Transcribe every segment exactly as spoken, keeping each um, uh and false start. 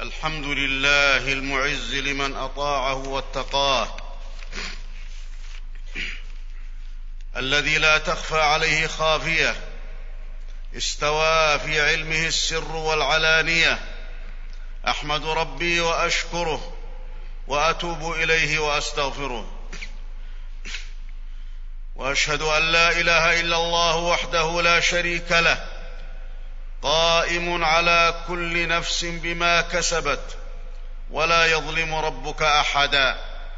الحمد لله المعز لمن أطاعه واتقاه، الذي لا تخفى عليه خافية، استوى في علمه السر والعلانية. أحمد ربي وأشكره وأتوب إليه وأستغفره، وأشهد أن لا إله إلا الله وحده لا شريك له، قائم على كل نفس بما كسبت، ولا يظلم ربك أحدا.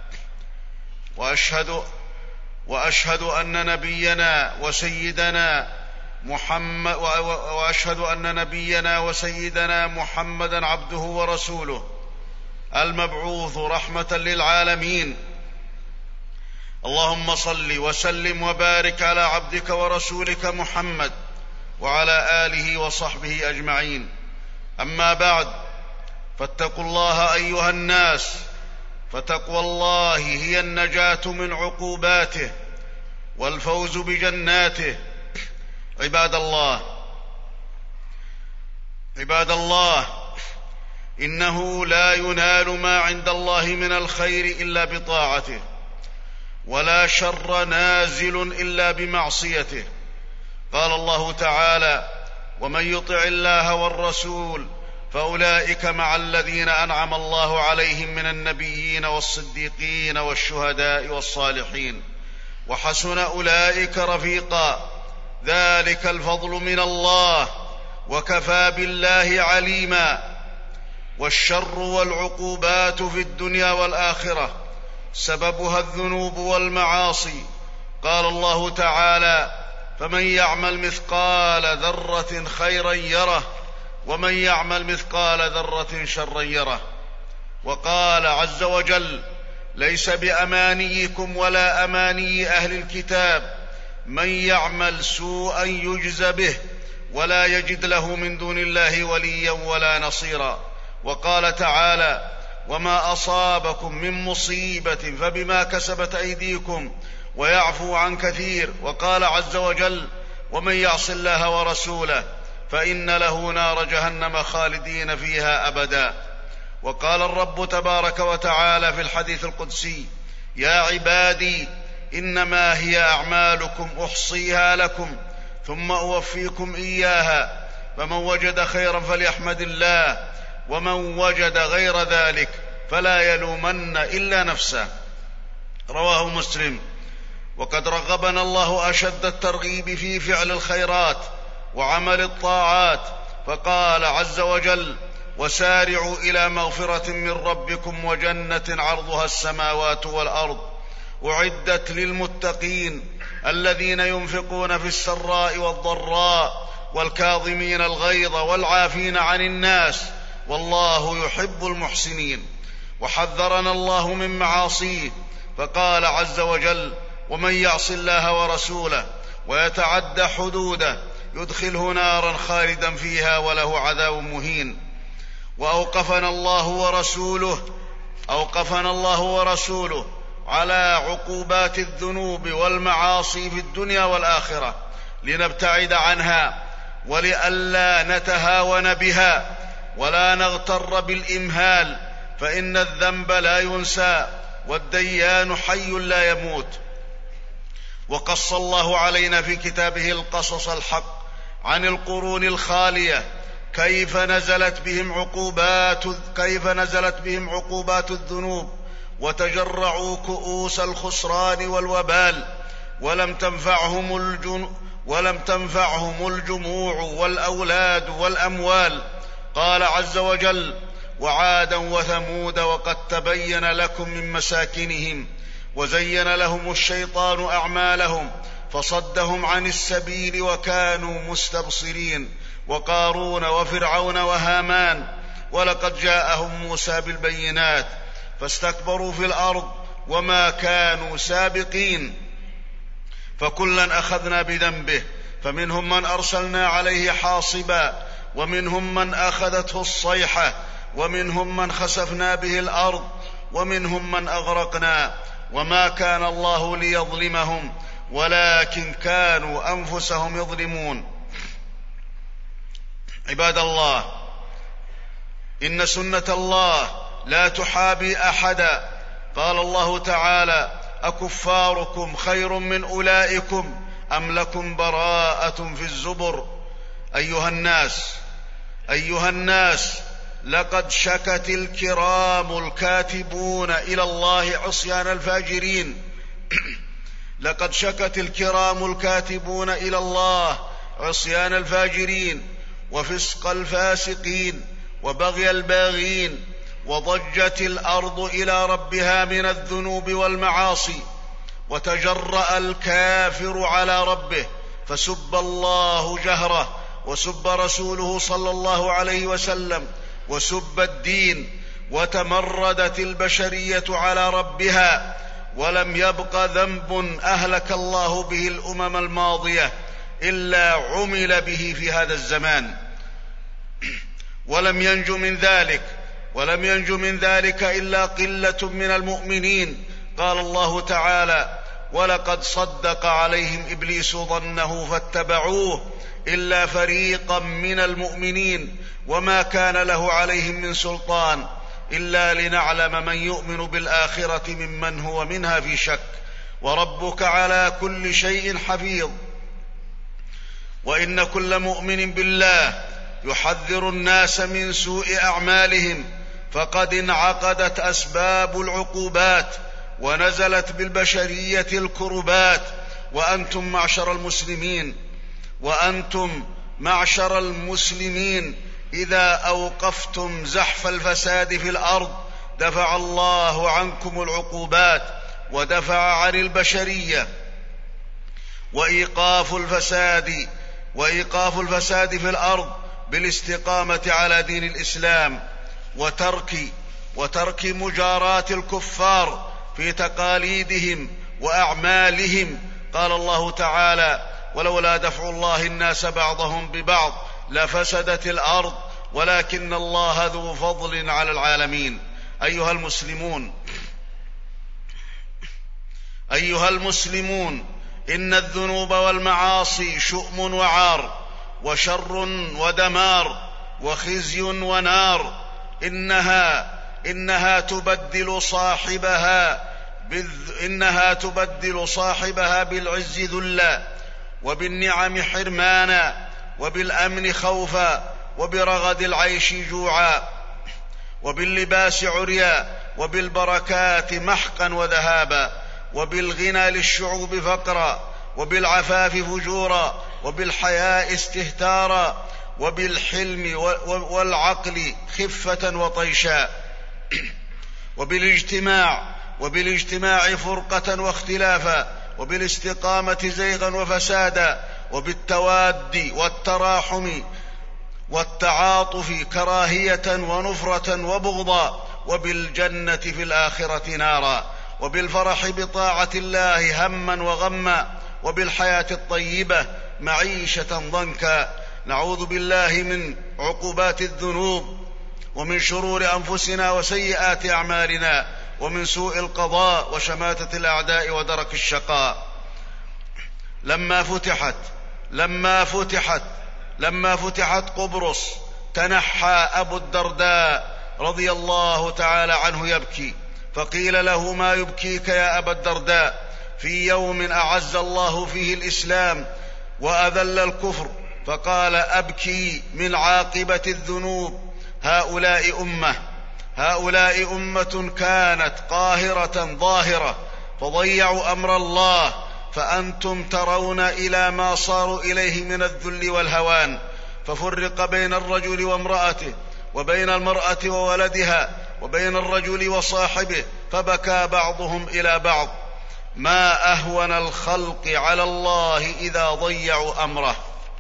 وأشهد وأشهد أن نبينا وسيدنا محمد وأشهد أن نبينا وسيدنا محمدًا عبده ورسوله، المبعوث رحمة للعالمين. اللهم صل وسلم وبارك على عبدك ورسولك محمد وعلى آله وصحبه أجمعين. أما بعد، فاتقوا الله أيها الناس، فتقوى الله هي النجاة من عقوباته والفوز بجناته. عباد الله عباد الله إنه لا ينال ما عند الله من الخير إلا بطاعته، ولا شر نازل إلا بمعصيته. قال الله تعالى: ومن يطع الله والرسول فأولئك مع الذين أنعم الله عليهم من النبيين والصديقين والشهداء والصالحين، وحسن أولئك رفيقا. ذلك الفضل من الله، وكفى بالله عليما. والشر والعقوبات في الدنيا والآخرة سببها الذنوب والمعاصي. قال الله تعالى: فمن يعمل مثقال ذرة خيرا يره، ومن يعمل مثقال ذرة شرا يره. وقال عز وجل: ليس بأمانيكم ولا أماني أهل الكتاب، من يعمل سوءا يجز به، ولا يجد له من دون الله وليا ولا نصيرا. وقال تعالى: وما أصابكم من مصيبة فبما كسبت أيديكم ويعفو عن كثير. وقال عز وجل: ومن يعص الله ورسوله فإن له نار جهنم خالدين فيها أبدا. وقال الرب تبارك وتعالى في الحديث القدسي: يا عبادي إنما هي أعمالكم أحصيها لكم ثم أوفيكم إياها، فمن وجد خيرا فليحمد الله، ومن وجد غير ذلك فلا يلومن إلا نفسه. رواه مسلم. وقد رغبنا الله أشد الترغيب في فعل الخيرات وعمل الطاعات، فقال عز وجل: وسارعوا إلى مغفرة من ربكم وجنة عرضها السماوات والأرض أعدت للمتقين الذين ينفقون في السراء والضراء والكاظمين الغيظ والعافين عن الناس والله يحب المحسنين. وحذرنا الله من معاصيه، فقال عز وجل: ومن يعص الله ورسوله ويتعد حدوده يدخله نارا خالدا فيها وله عذاب مهين. وأوقفنا الله ورسوله أوقفنا الله ورسوله على عقوبات الذنوب والمعاصي في الدنيا والآخرة لنبتعد عنها، ولئلا نتهاون بها ولا نغتر بالإمهال، فإن الذنب لا ينسى والديان حي لا يموت. وقص الله علينا في كتابه القصص الحق عن القرون الخالية كيف نزلت بهم عقوبات كيف نزلت بهم عقوبات الذنوب، وتجرعوا كؤوس الخسران والوبال، ولم تنفعهم الجن ولم تنفعهم الجموع والأولاد والأموال. قال عز وجل: وعادا وثمود وقد تبين لكم من مساكنهم وزين لهم الشيطان أعمالهم فصدهم عن السبيل وكانوا مستبصرين. وقارون وفرعون وهامان ولقد جاءهم موسى بالبينات فاستكبروا في الأرض وما كانوا سابقين، فكلا أخذنا بذنبه، فمنهم من أرسلنا عليه حاصبا، ومنهم من أخذته الصيحة، ومنهم من خسفنا به الأرض، ومنهم من أغرقنا. وما كان الله ليظلمهم ولكن كانوا أنفسهم يظلمون. عباد الله، إن سنة الله لا تحابي أحدا. قال الله تعالى: أكفاركم خير من أولئكم أم لكم براءة في الزبر. أيها الناس أيها الناس لقد شكت الكرام الكاتبون إلى الله عصيان الفاجرين لقد شكت الكرام الكاتبون إلى الله عصيان الفاجرين وفسق الفاسقين وبغي الباغين، وضجت الأرض إلى ربها من الذنوب والمعاصي، وتجرأ الكافر على ربه فسب الله جهره، وسب رسوله صلى الله عليه وسلم، وسب الدين، وتمردت البشرية على ربها، ولم يبق ذنب أهلك الله به الأمم الماضية إلا عمل به في هذا الزمان، ولم ينج من ذلك ولم ينج من ذلك إلا قلة من المؤمنين. قال الله تعالى: ولقد صدق عليهم إبليس ظنه فاتبعوه إلا فريقا من المؤمنين وما كان له عليهم من سلطان إلا لنعلم من يؤمن بالآخرة ممن هو منها في شك، وربك على كل شيء حفيظ. وإن كل مؤمن بالله يحذر الناس من سوء أعمالهم، فقد انعقدت أسباب العقوبات ونزلت بالبشرية الكربات. وأنتم معشر المسلمين وأنتم معشر المسلمين إذا أوقفتم زحف الفساد في الأرض دفع الله عنكم العقوبات ودفع عن البشرية. وإيقاف الفساد وإيقاف الفساد في الأرض بالاستقامة على دين الإسلام وترك وترك مجاراة الكفار في تقاليدهم وأعمالهم. قال الله تعالى: ولولا دفع الله الناس بعضهم ببعض لفسدت الأرض ولكن الله ذو فضل على العالمين. أيها المسلمون أيها المسلمون إن الذنوب والمعاصي شؤم وعار وشر ودمار وخزي ونار. إنها إنها تبدل صاحبها إنها تبدل صاحبها بالعز ذلا، وبالنعم حرمانا، وبالأمن خوفا، وبرغد العيش جوعا، وباللباس عريا، وبالبركات محقا وذهابا، وبالغنى للشعوب فقرا، وبالعفاف فجورا، وبالحياء استهتارا، وبالحلم والعقل خفة وطيشا، وبالاجتماع وبالاجتماع فرقة واختلافا، وبالاستقامة زيغا وفسادا، وبالتواد والتراحم والتعاطف كراهية ونفرة وبغضا، وبالجنة في الآخرة نارا، وبالفرح بطاعة الله هما وغما، وبالحياة الطيبة معيشة ضنكا. نعوذ بالله من عقوبات الذنوب، ومن شرور أنفسنا وسيئات أعمالنا، ومن سوء القضاء وشماتة الأعداء ودرك الشقاء. لما فتحت لما فتحت لما فتحت قبرص تنحى أبو الدرداء رضي الله تعالى عنه يبكي، فقيل له: ما يبكيك يا أبا الدرداء في يوم أعز الله فيه الإسلام وأذل الكفر؟ فقال: أبكي من عاقبة الذنوب. هؤلاء أمة هؤلاء أمة كانت قاهرة ظاهرة فضيعوا أمر الله، فأنتم ترون إلى ما صاروا إليه من الذل والهوان، ففرق بين الرجل وامرأته، وبين المرأة وولدها، وبين الرجل وصاحبه، فبكى بعضهم إلى بعض. ما أهون الخلق على الله إذا ضيعوا أمره.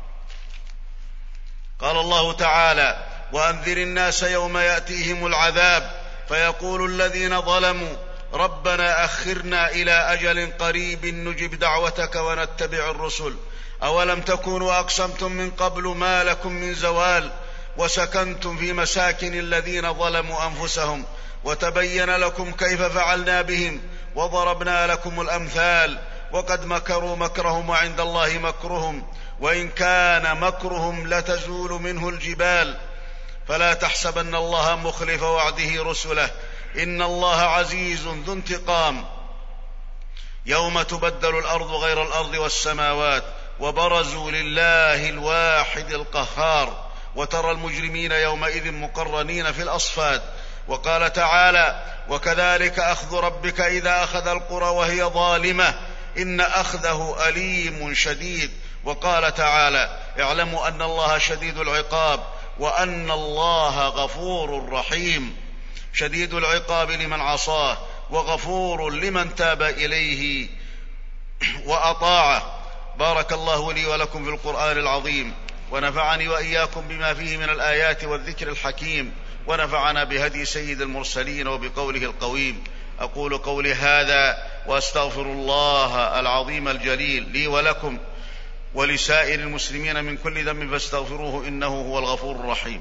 قال الله تعالى: وأنذر الناس يوم يأتيهم العذاب فيقول الذين ظلموا ربنا أخرنا إلى أجل قريب نجب دعوتك ونتبع الرسل أولم تكونوا أقسمتم من قبل ما لكم من زوال وسكنتم في مساكن الذين ظلموا أنفسهم وتبين لكم كيف فعلنا بهم وضربنا لكم الأمثال وقد مكروا مكرهم وعند الله مكرهم وإن كان مكرهم لتزول منه الجبال فلا تحسبن الله مخلف وعده رسله، إن الله عزيز ذو انتقام. يوم تبدل الأرض غير الأرض والسماوات وبرزوا لله الواحد القهار، وترى المجرمين يومئذ مقرنين في الأصفاد. وقال تعالى: وكذلك أخذ ربك إذا أخذ القرى وهي ظالمة إن أخذه أليم شديد. وقال تعالى: اعلموا أن الله شديد العقاب وأن الله غفور رحيم. شديد العقاب لمن عصاه وغفور لمن تاب إليه وأطاعه. بارك الله لي ولكم في القرآن العظيم، ونفعني وإياكم بما فيه من الآيات والذكر الحكيم، ونفعنا بهدي سيد المرسلين وبقوله القويم. أقول قولي هذا وأستغفر الله العظيم الجليل لي ولكم ولسائر المسلمين من كل ذنب فاستغفروه إنه هو الغفور الرحيم.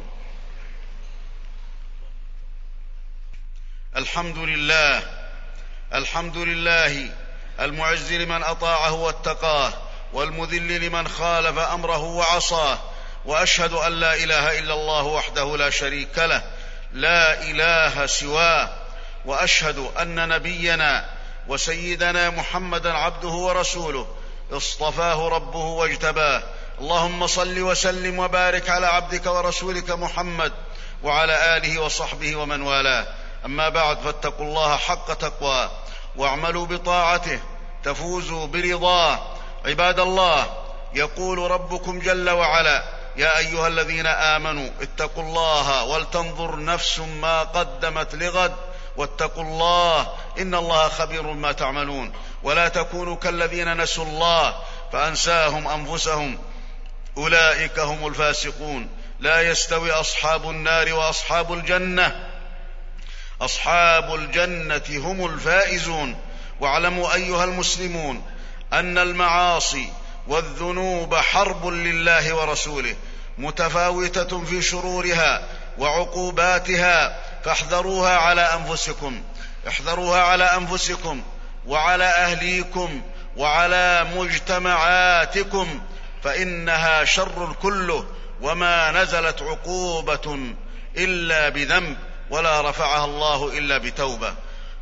الحمد لله الحمد لله المعز لمن أطاعه واتقاه، والمذل لمن خالف أمره وعصاه. وأشهد أن لا إله إلا الله وحده لا شريك له، لا إله سواه. وأشهد أن نبينا وسيدنا محمدا عبده ورسوله اصطفاه ربه واجتباه. اللهم صل وسلم وبارك على عبدك ورسولك محمد وعلى آله وصحبه ومن والاه. أما بعد، فاتقوا الله حق تقواه واعملوا بطاعته تفوزوا برضاه. عباد الله، يقول ربكم جل وعلا: يا أيها الذين آمنوا اتقوا الله ولتنظر نفس ما قدمت لغد واتقوا الله إن الله خبير ما تعملون. ولا تكونوا كالذين نسوا الله فأنساهم أنفسهم أولئك هم الفاسقون. لا يستوي أصحاب النار وأصحاب الجنة، أصحاب الجنة هم الفائزون. واعلموا أيها المسلمون أن المعاصي والذنوب حرب لله ورسوله، متفاوتة في شرورها وعقوباتها، فاحذروها على أنفسكم احذروها على أنفسكم وعلى أهليكم وعلى مجتمعاتكم، فإنها شر كله، وما نزلت عقوبة إلا بذنب ولا رفعها الله إلا بتوبة.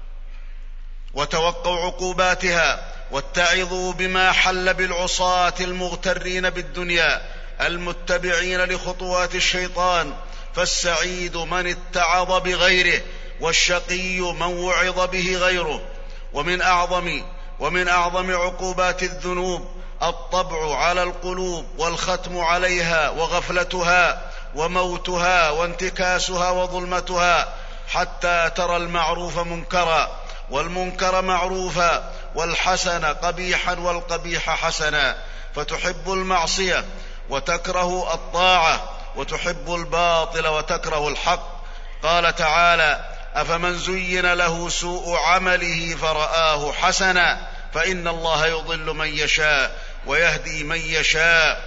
وتوقوا عقوباتها واتعظوا بما حل بالعصاة المغترين بالدنيا المتبعين لخطوات الشيطان، فالسعيد من اتعظ بغيره، والشقي من وعظ به غيره. ومن أعظم ومن أعظم عقوبات الذنوب الطبع على القلوب والختم عليها وغفلتها وموتها وانتكاسها وظلمتها، حتى ترى المعروف منكرا والمنكر معروفا والحسن قبيحا والقبيح حسنا، فتحب المعصية وتكره الطاعة، وتحب الباطل وتكره الحق. قال تعالى: أفمن زين له سوء عمله فرآه حسنا فإن الله يضل من يشاء ويهدي من يشاء.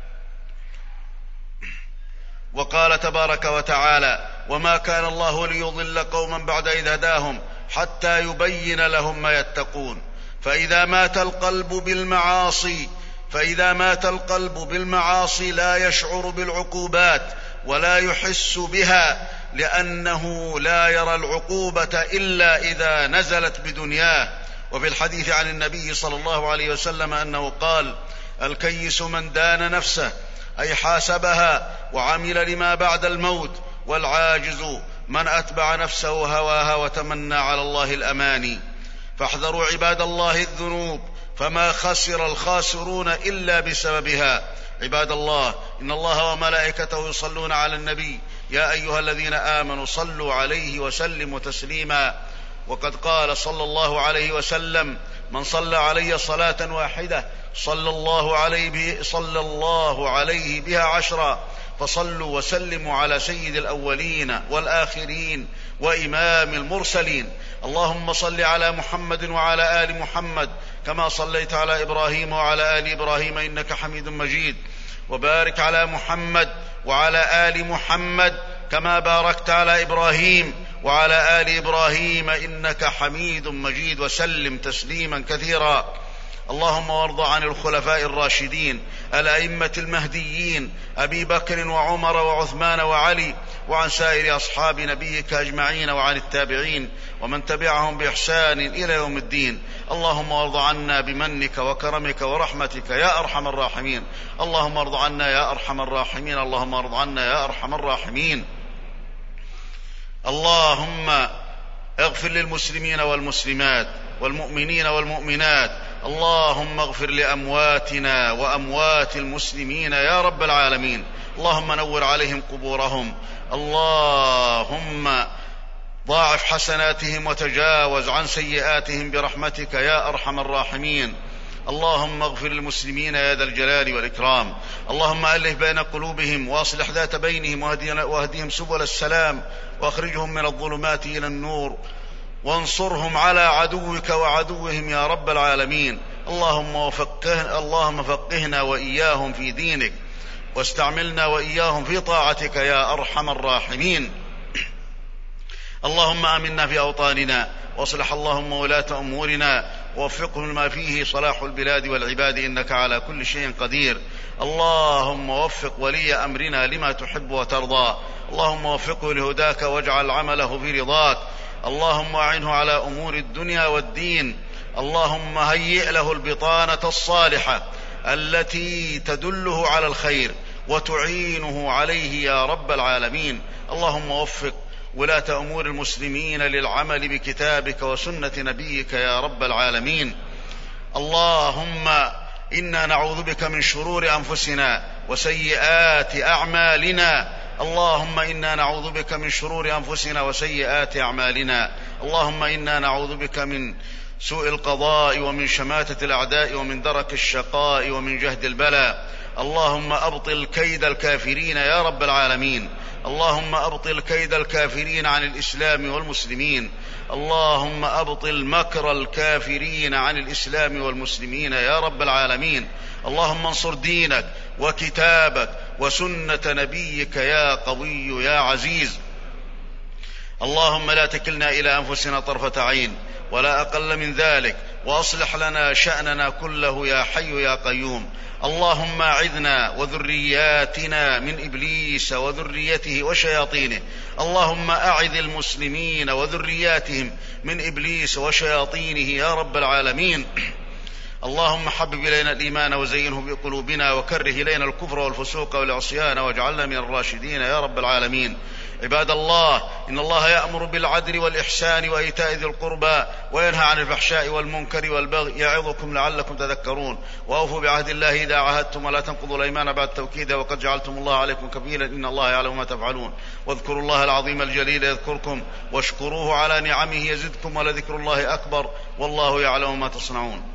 وقال تبارك وتعالى: وما كان الله ليضل قوما بعد إذ هداهم حتى يبين لهم ما يتقون. فإذا مات القلب بالمعاصي فإذا مات القلب بالمعاصي لا يشعر بالعقوبات ولا يحس بها، لأنه لا يرى العقوبة إلا إذا نزلت بدنياه. وفي الحديث عن النبي صلى الله عليه وسلم أنه قال: الكيس من دان نفسه، أي حاسبها وعمل لما بعد الموت، والعاجز من أتبع نفسه هواها وتمنى على الله الأماني. فاحذروا عباد الله الذنوب، فما خسر الخاسرون إلا بسببها. عباد الله، إن الله وملائكته يصلون على النبي، يا أيها الذين آمنوا صلوا عليه وسلموا تسليما. وقد قال صلى الله عليه وسلم: من صلى علي صلاة واحدة صلى الله عليه به صلى الله عليه بها عشرا. فصلوا وسلموا على سيد الأولين والآخرين وإمام المرسلين. اللهم صل على محمد وعلى آل محمد كما صليت على إبراهيم وعلى آل إبراهيم إنك حميد مجيد. وبارك على محمد وعلى آل محمد كما باركت على إبراهيم وعلى آل إبراهيم إنك حميد مجيد، وسلم تسليما كثيرا. اللهم وارض عن الخلفاء الراشدين الأئمة المهديين أبي بكر وعمر وعثمان وعلي وعن سائر أصحاب نبيك أجمعين، وعن التابعين ومن تبعهم بإحسان إلى يوم الدين. اللهم وارض عنا بمنك وكرمك ورحمتك يا أرحم الراحمين. اللهم ارض عنا يا أرحم الراحمين. اللهم ارض عنا يا أرحم الراحمين. اللهم اغفر للمسلمين والمسلمات والمؤمنين والمؤمنات. اللهم اغفر لأمواتنا وأموات المسلمين يا رب العالمين. اللهم نور عليهم قبورهم. اللهم ضاعف حسناتهم وتجاوز عن سيئاتهم برحمتك يا أرحم الراحمين. اللهم اغفر للمسلمين يا ذا الجلال والإكرام. اللهم ألف بين قلوبهم واصلح ذات بينهم واهدهم سبل السلام واخرجهم من الظلمات إلى النور وانصرهم على عدوك وعدوهم يا رب العالمين. اللهم وفقه اللهم فقهنا وإياهم في دينك واستعملنا وإياهم في طاعتك يا أرحم الراحمين. اللهم آمنا في أوطاننا واصلح اللهم ولاة أمورنا ووفقهم لما فيه صلاح البلاد والعباد إنك على كل شيء قدير. اللهم وفق ولي أمرنا لما تحب وترضى. اللهم وفقه لهداك واجعل عمله في رضاك. اللهم أعنه على أمور الدنيا والدين. اللهم هيئ له البطانة الصالحة التي تدله على الخير وتعينه عليه يا رب العالمين. اللهم وفق ولاة أمور المسلمين للعمل بكتابك وسنة نبيك يا رب العالمين. اللهم إنا نعوذ بك من شرور أنفسنا وسيئات أعمالنا. اللهم إنا نعوذ بك من شرور أنفسنا وسيئات أعمالنا. اللهم إنا نعوذ بك من سوء القضاء ومن شماتة الأعداء ومن درك الشقاء ومن جهد البلاء. اللهم أبطل كيد الكافرين يا رب العالمين. اللهم أبطل كيد الكافرين عن الإسلام والمسلمين. اللهم أبطل مكر الكافرين عن الإسلام والمسلمين يا رب العالمين. اللهم انصر دينك وكتابك وسنة نبيك يا قوي يا عزيز. اللهم لا تكلنا إلى أنفسنا طرفة عين ولا أقل من ذلك، وأصلح لنا شأننا كله يا حي يا قيوم. اللهم أعذنا وذرياتنا من إبليس وذريته وشياطينه. اللهم أعذ المسلمين وذرياتهم من إبليس وشياطينه يا رب العالمين. اللهم حبب إلينا الإيمان وزينه بقلوبنا وكره إلينا الكفر والفسوق والعصيان واجعلنا من الراشدين يا رب العالمين. عباد الله، إن الله يأمر بالعدل والإحسان وإيتاء ذي القربى وينهى عن الفحشاء والمنكر والبغي يعظكم لعلكم تذكرون. وأوفوا بعهد الله إذا عاهدتم ولا تنقضوا الأيمان بعد توكيدها وقد جعلتم الله عليكم كفيلا إن الله يعلم ما تفعلون. واذكروا الله العظيم الجليل يذكركم واشكروه على نعمه يزدكم ولذكر الله أكبر والله يعلم ما تصنعون.